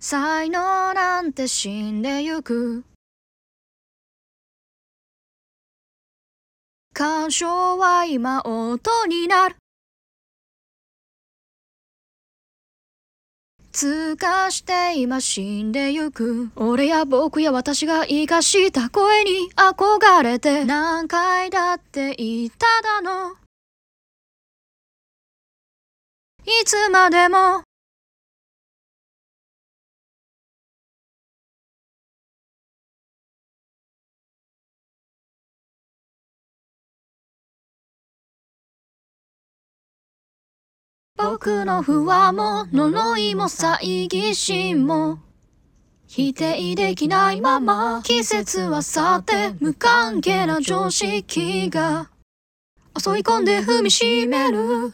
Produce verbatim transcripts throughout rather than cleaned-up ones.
才能なんて死んでゆく。感傷は今音になる。通過して今死んでゆく。俺や僕や私が生かした声に憧れて何回だって言っただの。いつまでも僕の不安も呪いも猜疑心も否定できないまま季節は去って無関係な常識が襲い込んで踏みしめる。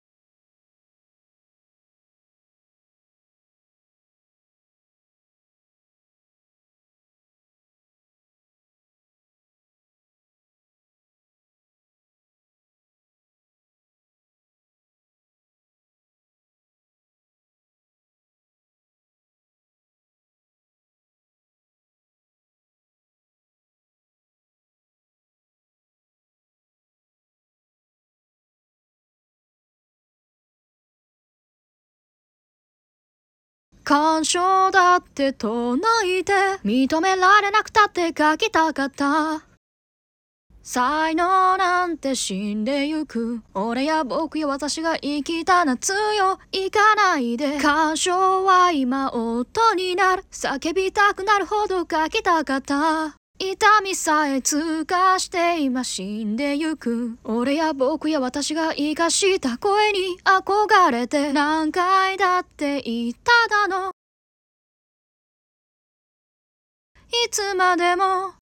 感傷だって唱えて認められなくたって書きたかった。才能なんて死んでゆく。俺や僕や私が生きた夏よ行かないで。感傷は今音になる。叫びたくなるほど書きたかった。痛みさえ通過して今死んでゆく。俺や僕や私が生かした声に憧れて何回だって言っただの。いつまでも